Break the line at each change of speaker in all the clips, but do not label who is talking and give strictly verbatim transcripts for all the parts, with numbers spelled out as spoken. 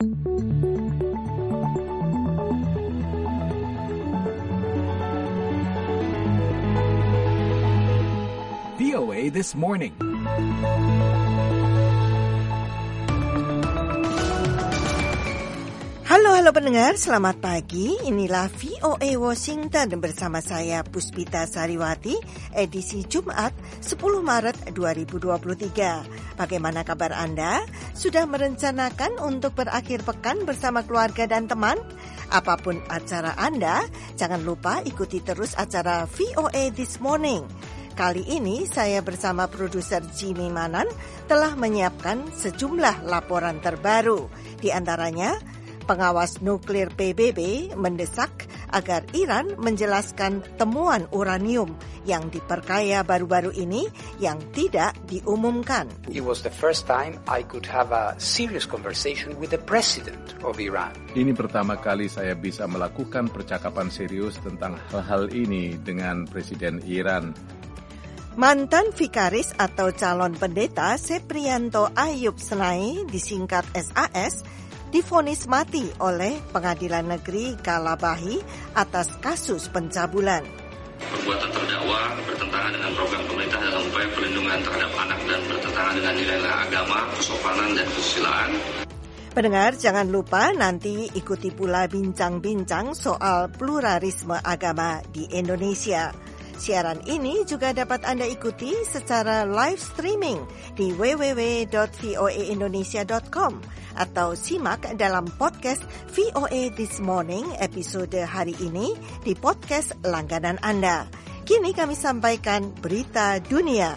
V O A This Morning.
Halo, halo pendengar, selamat pagi. Inilah V O A Washington bersama saya Puspita Sariwati, edisi Jumat sepuluh Maret dua ribu dua puluh tiga. Bagaimana kabar Anda? Sudah merencanakan untuk berakhir pekan bersama keluarga dan teman? Apapun acara Anda, jangan lupa ikuti terus acara V O A This Morning. Kali ini saya bersama produser Jimmy Manan telah menyiapkan sejumlah laporan terbaru. Di antaranya, pengawas nuklir P B B mendesak agar Iran menjelaskan temuan uranium yang diperkaya baru-baru ini yang tidak diumumkan.
It was the first time I could have a serious conversation with the president of Iran.
Ini pertama kali saya bisa melakukan percakapan serius tentang hal-hal ini dengan Presiden Iran.
Mantan vikaris atau calon pendeta Seprianto Ayub Senai, disingkat S A S, divonis mati oleh Pengadilan Negeri Kalabahi atas kasus pencabulan.
Perbuatan terdakwa bertentangan dengan program pemerintah dalam upaya perlindungan terhadap anak dan bertentangan dengan nilai agama, kesopanan, dan kesusilaan.
Pendengar, jangan lupa nanti ikuti pula bincang-bincang soal pluralisme agama di Indonesia. Siaran ini juga dapat Anda ikuti secara live streaming di w w w dot v o a indonesia dot com atau simak dalam podcast V O A This Morning episode hari ini di podcast langganan Anda. Kini kami sampaikan berita dunia.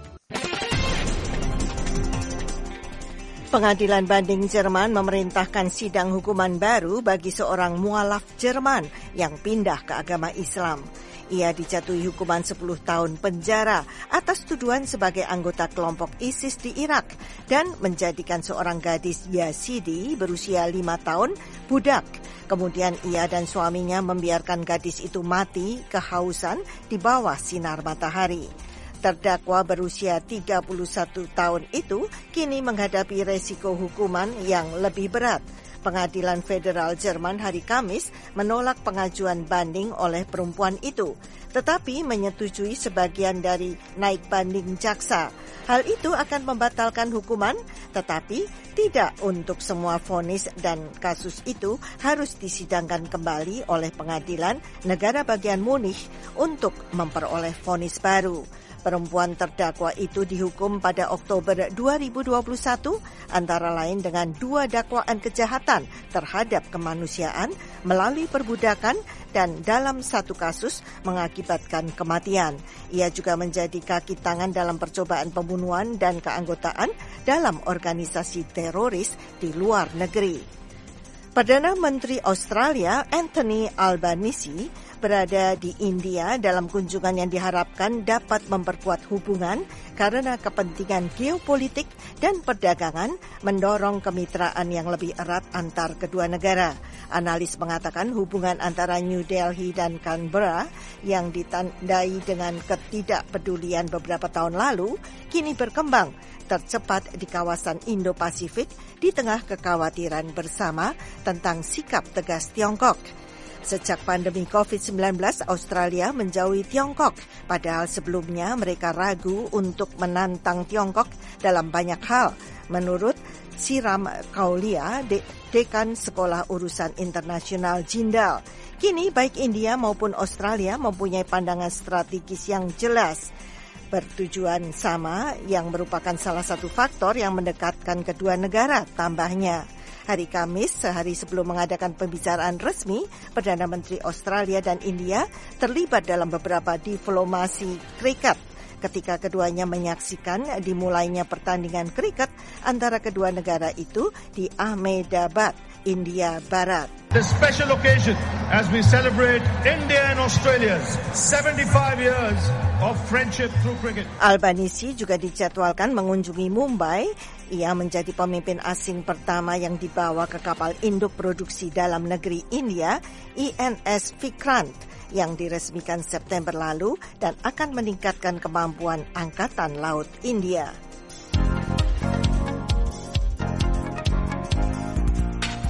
Pengadilan Banding Jerman memerintahkan sidang hukuman baru bagi seorang mualaf Jerman yang pindah ke agama Islam. Ia dijatuhi hukuman sepuluh tahun penjara atas tuduhan sebagai anggota kelompok ISIS di Irak dan menjadikan seorang gadis Yazidi berusia lima tahun budak. Kemudian ia dan suaminya membiarkan gadis itu mati kehausan di bawah sinar matahari. Terdakwa berusia tiga puluh satu tahun itu kini menghadapi resiko hukuman yang lebih berat. Pengadilan Federal Jerman hari Kamis menolak pengajuan banding oleh perempuan itu, tetapi menyetujui sebagian dari naik banding jaksa. Hal itu akan membatalkan hukuman, tetapi tidak untuk semua vonis dan kasus itu harus disidangkan kembali oleh pengadilan negara bagian Munich untuk memperoleh vonis baru. Perempuan terdakwa itu dihukum pada Oktober dua ribu dua puluh satu antara lain dengan dua dakwaan kejahatan terhadap kemanusiaan melalui perbudakan dan dalam satu kasus mengakibatkan kematian. Ia juga menjadi kaki tangan dalam percobaan pembunuhan dan keanggotaan dalam organisasi teroris di luar negeri. Perdana Menteri Australia Anthony Albanese berada di India dalam kunjungan yang diharapkan dapat memperkuat hubungan karena kepentingan geopolitik dan perdagangan mendorong kemitraan yang lebih erat antar kedua negara. Analis mengatakan hubungan antara New Delhi dan Canberra yang ditandai dengan ketidakpedulian beberapa tahun lalu kini berkembang tercepat di kawasan Indo-Pasifik di tengah kekhawatiran bersama tentang sikap tegas Tiongkok. Sejak pandemi covid sembilan belas, Australia menjauhi Tiongkok, padahal sebelumnya mereka ragu untuk menantang Tiongkok dalam banyak hal. Menurut Siram Kaulia, de- dekan Sekolah Urusan Internasional Jindal, kini baik India maupun Australia mempunyai pandangan strategis yang jelas bertujuan sama yang merupakan salah satu faktor yang mendekatkan kedua negara, tambahnya. Hari Kamis, sehari sebelum mengadakan pembicaraan resmi, Perdana Menteri Australia dan India terlibat dalam beberapa diplomasi kriket ketika keduanya menyaksikan dimulainya pertandingan kriket antara kedua negara itu di Ahmedabad, India Barat.
A special occasion as we celebrate India and Australia's seventy-five years of friendship through cricket.
Albanese juga dijadwalkan mengunjungi Mumbai. Ia menjadi pemimpin asing pertama yang dibawa ke kapal induk produksi dalam negeri India, I N S Vikrant, yang diresmikan September lalu dan akan meningkatkan kemampuan Angkatan Laut India.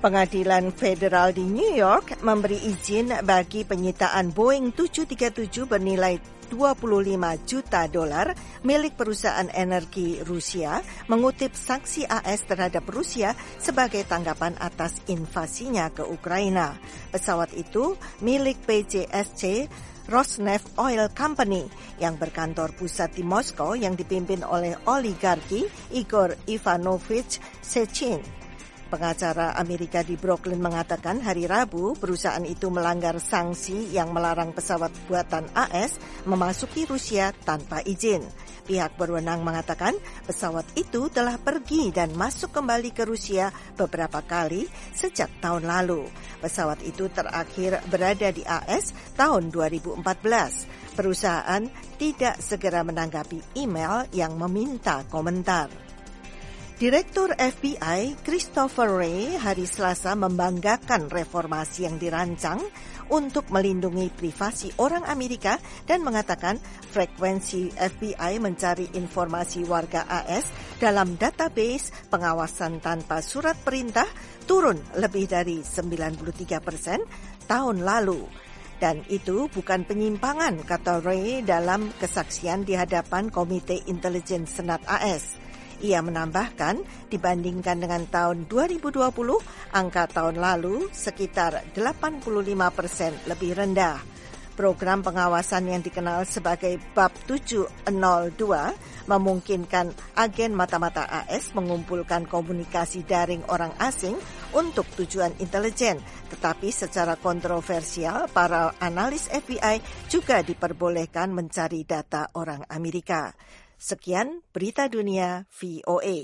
Pengadilan Federal di New York memberi izin bagi penyitaan Boeing tujuh tiga tujuh bernilai dua puluh lima juta dolar milik perusahaan energi Rusia, mengutip sanksi A S terhadap Rusia sebagai tanggapan atas invasinya ke Ukraina. Pesawat itu milik P J S C Rosneft Oil Company yang berkantor pusat di Moskow yang dipimpin oleh oligarki Igor Ivanovich Sechin. Pengacara Amerika di Brooklyn mengatakan hari Rabu perusahaan itu melanggar sanksi yang melarang pesawat buatan A S memasuki Rusia tanpa izin. Pihak berwenang mengatakan pesawat itu telah pergi dan masuk kembali ke Rusia beberapa kali sejak tahun lalu. Pesawat itu terakhir berada di A S tahun dua ribu empat belas. Perusahaan tidak segera menanggapi email yang meminta komentar. Direktur F B I Christopher Wray hari Selasa membanggakan reformasi yang dirancang untuk melindungi privasi orang Amerika dan mengatakan frekuensi F B I mencari informasi warga A S dalam database pengawasan tanpa surat perintah turun lebih dari sembilan puluh tiga persen tahun lalu. Dan itu bukan penyimpangan, kata Wray dalam kesaksian di hadapan Komite Intelijen Senat A S. Ia menambahkan, dibandingkan dengan tahun dua ribu dua puluh, angka tahun lalu sekitar delapan puluh lima persen lebih rendah. Program pengawasan yang dikenal sebagai Bab tujuh nol dua memungkinkan agen mata-mata A S mengumpulkan komunikasi daring orang asing untuk tujuan intelijen. Tetapi secara kontroversial, para analis F B I juga diperbolehkan mencari data orang Amerika. Sekian berita dunia V O A.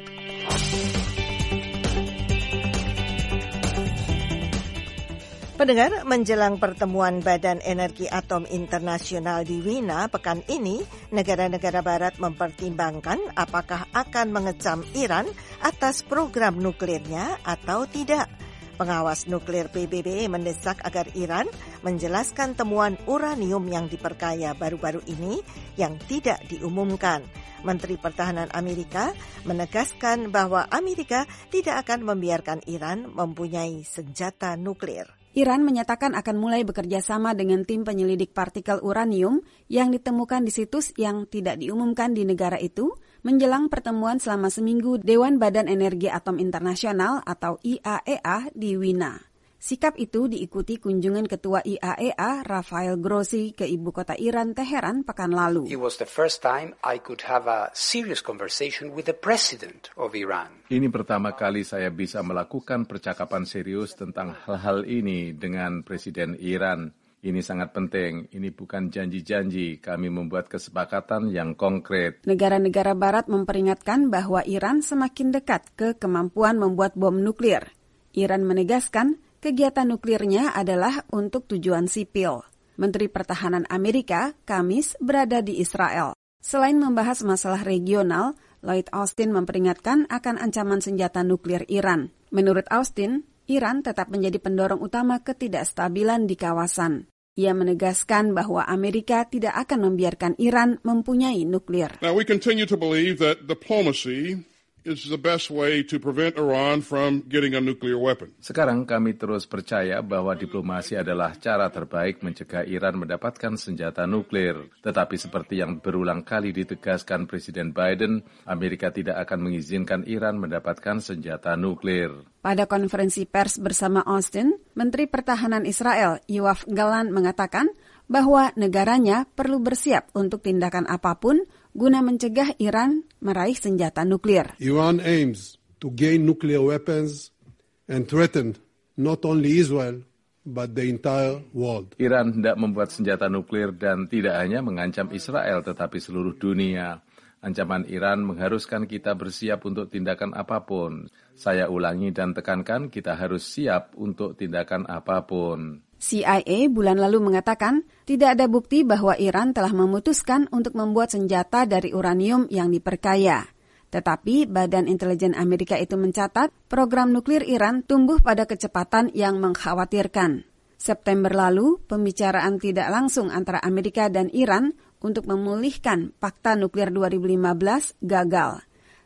Pendengar, menjelang pertemuan Badan Energi Atom Internasional di Wina pekan ini, negara-negara barat mempertimbangkan apakah akan mengecam Iran atas program nuklirnya atau tidak. Pengawas nuklir P B B mendesak agar Iran menjelaskan temuan uranium yang diperkaya baru-baru ini yang tidak diumumkan. Menteri Pertahanan Amerika menegaskan bahwa Amerika tidak akan membiarkan Iran mempunyai senjata nuklir.
Iran menyatakan akan mulai bekerja sama dengan tim penyelidik partikel uranium yang ditemukan di situs yang tidak diumumkan di negara itu menjelang pertemuan selama seminggu Dewan Badan Energi Atom Internasional atau I A E A di Wina. Sikap itu diikuti kunjungan Ketua I A E A Rafael Grossi ke ibu kota Iran, Teheran, pekan lalu.
It was the first time I could have a serious conversation with the president of Iran.
Ini pertama kali saya bisa melakukan percakapan serius tentang hal-hal ini dengan Presiden Iran. Ini sangat penting, ini bukan janji-janji, kami membuat kesepakatan yang konkret.
Negara-negara barat memperingatkan bahwa Iran semakin dekat ke kemampuan membuat bom nuklir. Iran menegaskan kegiatan nuklirnya adalah untuk tujuan sipil. Menteri Pertahanan Amerika, Kamis, berada di Israel. Selain membahas masalah regional, Lloyd Austin memperingatkan akan ancaman senjata nuklir Iran. Menurut Austin, Iran tetap menjadi pendorong utama ketidakstabilan di kawasan. Ia menegaskan bahwa Amerika tidak akan membiarkan Iran mempunyai nuklir.
Now we continue to believe that diplomacy is the best way to prevent Iran from getting a nuclear weapon.
Sekarang kami terus percaya bahwa diplomasi adalah cara terbaik mencegah Iran mendapatkan senjata nuklir. Tetapi seperti yang berulang kali ditegaskan Presiden Biden, Amerika tidak akan mengizinkan Iran mendapatkan senjata nuklir.
Pada konferensi pers bersama Austin, Menteri Pertahanan Israel Yoav Gallant mengatakan bahwa negaranya perlu bersiap untuk tindakan apapun guna mencegah Iran meraih senjata nuklir.
Iran aims to gain nuclear weapons and threaten not only Israel but the entire world.
Iran hendak membuat senjata nuklir dan tidak hanya mengancam Israel tetapi seluruh dunia. Ancaman Iran mengharuskan kita bersiap untuk tindakan apapun. Saya ulangi dan tekankan, kita harus siap untuk tindakan apapun.
C I A bulan lalu mengatakan tidak ada bukti bahwa Iran telah memutuskan untuk membuat senjata dari uranium yang diperkaya. Tetapi Badan Intelijen Amerika itu mencatat program nuklir Iran tumbuh pada kecepatan yang mengkhawatirkan. September lalu, pembicaraan tidak langsung antara Amerika dan Iran untuk memulihkan Pakta Nuklir dua ribu lima belas gagal.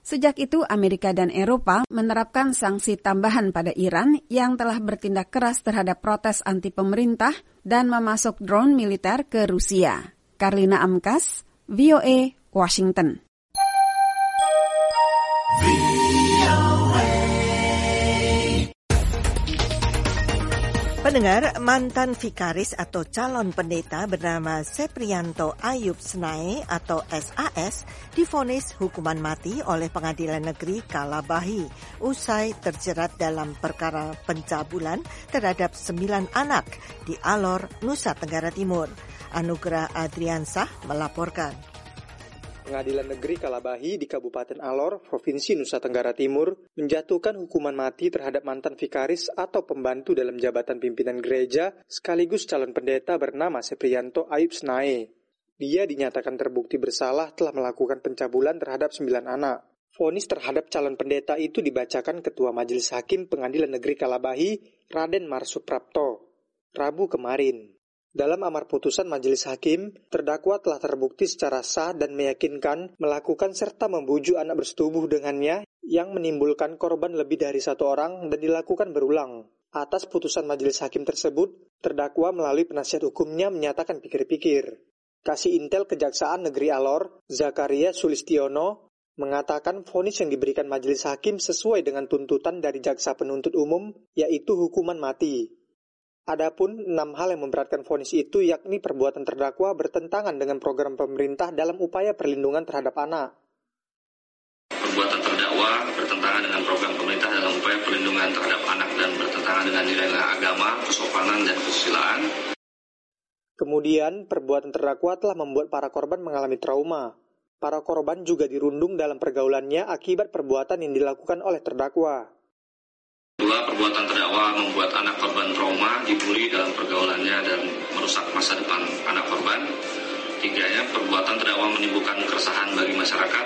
Sejak itu, Amerika dan Eropa menerapkan sanksi tambahan pada Iran yang telah bertindak keras terhadap protes anti pemerintah dan memasok drone militer ke Rusia. Karlina Amkas, V O A, Washington.
Pendengar, mantan vikaris atau calon pendeta bernama Seprianto Ayub Snae atau S A S divonis hukuman mati oleh Pengadilan Negeri Kalabahi usai terjerat dalam perkara pencabulan terhadap sembilan anak di Alor, Nusa Tenggara Timur. Anugerah Adriansah melaporkan.
Pengadilan Negeri Kalabahi di Kabupaten Alor, Provinsi Nusa Tenggara Timur, menjatuhkan hukuman mati terhadap mantan vikaris atau pembantu dalam jabatan pimpinan gereja sekaligus calon pendeta bernama Seprianto Ayub Snae. Dia dinyatakan terbukti bersalah telah melakukan pencabulan terhadap sembilan anak. Vonis terhadap calon pendeta itu dibacakan Ketua Majelis Hakim Pengadilan Negeri Kalabahi, Raden Marsuprapto, Rabu kemarin. Dalam amar putusan Majelis Hakim, terdakwa telah terbukti secara sah dan meyakinkan melakukan serta membujuk anak bersetubuh dengannya yang menimbulkan korban lebih dari satu orang dan dilakukan berulang. Atas putusan Majelis Hakim tersebut, terdakwa melalui penasihat hukumnya menyatakan pikir-pikir. Kasih Intel Kejaksaan Negeri Alor, Zakaria Sulistiono, mengatakan vonis yang diberikan Majelis Hakim sesuai dengan tuntutan dari jaksa penuntut umum, yaitu hukuman mati. Adapun enam hal yang memberatkan vonis itu yakni perbuatan terdakwa bertentangan dengan program pemerintah dalam upaya perlindungan terhadap anak.
Perbuatan terdakwa bertentangan dengan program pemerintah dalam upaya perlindungan terhadap anak dan bertentangan dengan nilai agama, kesopanan, dan kesusilaan.
Kemudian, perbuatan terdakwa telah membuat para korban mengalami trauma. Para korban juga dirundung dalam pergaulannya akibat perbuatan yang dilakukan oleh terdakwa.
Dua, perbuatan terdakwa membuat anak korban trauma, dibully dalam pergaulannya dan merusak masa depan anak korban. Tiganya, perbuatan terdakwa menimbulkan keresahan bagi masyarakat.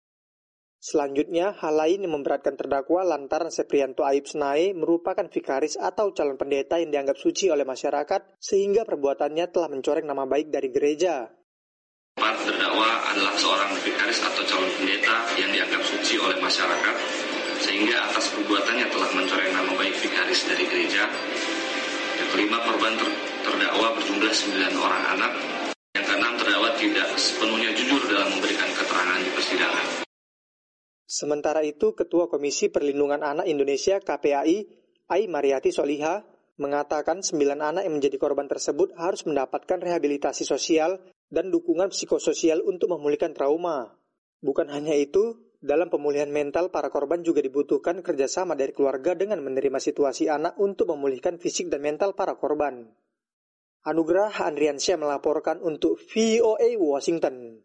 Selanjutnya, hal lain yang memberatkan terdakwa lantaran Seprianto Ayub Snae merupakan vikaris atau calon pendeta yang dianggap suci oleh masyarakat sehingga perbuatannya telah mencoreng nama baik dari gereja.
Empat, terdakwa adalah seorang vikaris atau calon pendeta yang dianggap suci oleh masyarakat sehingga atas perbuatannya telah mencoreng nama baik vikaris dari gereja. Yang kelima, korban ter- terdakwa berjumlah sembilan orang anak. Yang keenam, terdakwa tidak sepenuhnya jujur dalam memberikan keterangan di persidangan.
Sementara itu, Ketua Komisi Perlindungan Anak Indonesia K P A I, Ai Mariati Soliha, mengatakan sembilan anak yang menjadi korban tersebut harus mendapatkan rehabilitasi sosial dan dukungan psikososial untuk memulihkan trauma. Bukan hanya itu, dalam pemulihan mental, para korban juga dibutuhkan kerjasama dari keluarga dengan menerima situasi anak untuk memulihkan fisik dan mental para korban. Anugerah Andriansyah melaporkan untuk V O A Washington.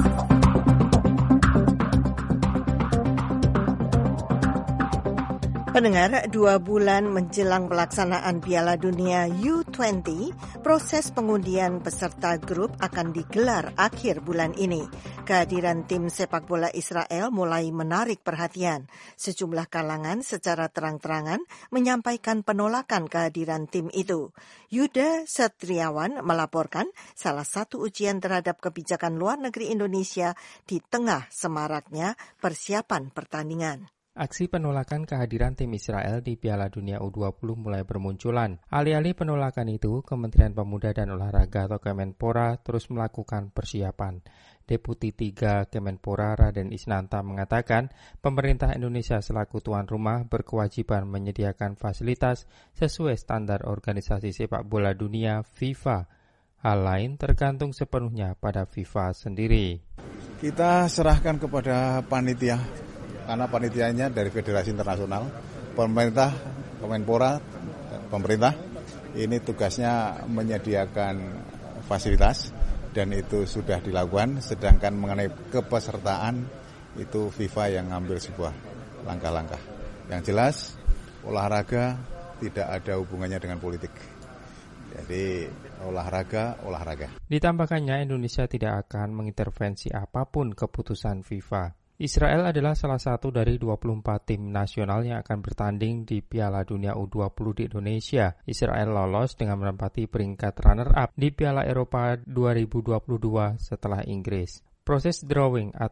Pendengar, dua bulan menjelang pelaksanaan Piala Dunia U dua puluh, proses pengundian peserta grup akan digelar akhir bulan ini. Kehadiran tim sepak bola Israel mulai menarik perhatian. Sejumlah kalangan secara terang-terangan menyampaikan penolakan kehadiran tim itu. Yuda Satriawan melaporkan salah satu ujian terhadap kebijakan luar negeri Indonesia di tengah semaraknya persiapan pertandingan.
Aksi penolakan kehadiran tim Israel di Piala Dunia U dua puluh mulai bermunculan. Alih-alih penolakan itu, Kementerian Pemuda dan Olahraga atau Kemenpora terus melakukan persiapan. Deputi tiga Kemenpora Raden Isnanta mengatakan, pemerintah Indonesia selaku tuan rumah berkewajiban menyediakan fasilitas sesuai standar organisasi sepak bola dunia FIFA. Hal lain tergantung sepenuhnya pada FIFA sendiri.
Kita serahkan kepada panitia, karena panitianya dari Federasi Internasional, pemerintah, Kemenpora, pemerintah, ini tugasnya menyediakan fasilitas dan itu sudah dilakukan, sedangkan mengenai kepesertaan itu FIFA yang ngambil sebuah langkah-langkah. Yang jelas, olahraga tidak ada hubungannya dengan politik. Jadi olahraga, olahraga.
Ditambahkannya, Indonesia tidak akan mengintervensi apapun keputusan FIFA. Israel adalah salah satu dari dua puluh empat tim nasional yang akan bertanding di Piala Dunia U dua puluh di Indonesia. Israel lolos dengan menempati peringkat runner-up di Piala Eropa dua ribu dua puluh dua setelah Inggris. Proses drawing atau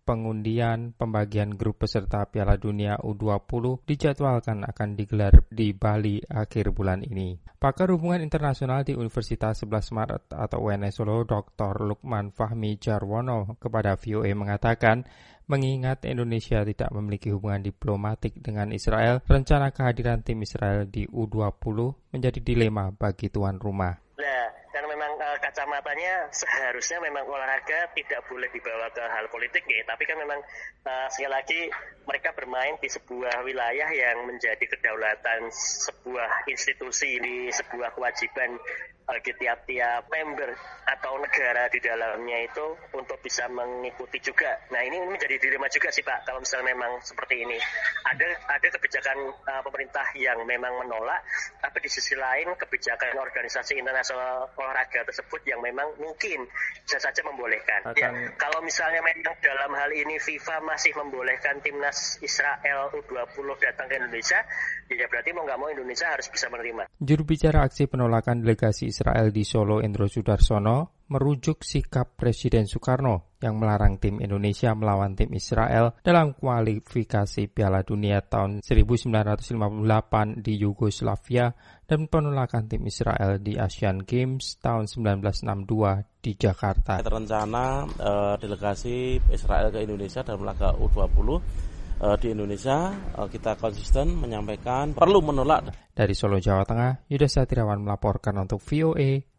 pengundian pembagian grup peserta Piala Dunia U dua puluh dijadwalkan akan digelar di Bali akhir bulan ini. Pakar Hubungan Internasional di Universitas sebelas Maret atau U N S Solo, Doktor Lukman Fahmi Jarwono kepada V O A mengatakan, mengingat Indonesia tidak memiliki hubungan diplomatik dengan Israel, rencana kehadiran tim Israel di U dua puluh menjadi dilema bagi tuan rumah.
Nah, karena memang uh, kacamatanya seharusnya memang olahraga tidak boleh dibawa ke hal politik ya, tapi kan memang uh, sekali lagi mereka bermain di sebuah wilayah yang menjadi kedaulatan sebuah institusi, di sebuah kewajiban bagi tiap-tiap member atau negara di dalamnya itu untuk bisa mengikuti juga. Nah, ini menjadi dilema juga sih Pak, kalau misalnya memang seperti ini. Ada ada kebijakan uh, pemerintah yang memang menolak, tapi di sisi lain kebijakan organisasi internasional olahraga tersebut yang memang mungkin bisa saja membolehkan. Akan... Ya, kalau misalnya memang dalam hal ini FIFA masih membolehkan timnas Israel U dua puluh datang ke Indonesia, ya berarti mau nggak mau Indonesia harus bisa menerima.
Juru bicara aksi penolakan delegasi Israel di Solo, Endro Sudarsono, merujuk sikap Presiden Soekarno yang melarang tim Indonesia melawan tim Israel dalam kualifikasi Piala Dunia tahun seribu sembilan ratus lima puluh delapan di Yugoslavia dan penolakan tim Israel di Asian Games tahun seribu sembilan ratus enam puluh dua di Jakarta.
Terencana eh, delegasi Israel ke Indonesia dalam laga U dua puluh eh, di Indonesia, eh, kita konsisten menyampaikan perlu menolak.
Dari Solo, Jawa Tengah, Yuda Satirawan melaporkan untuk V O A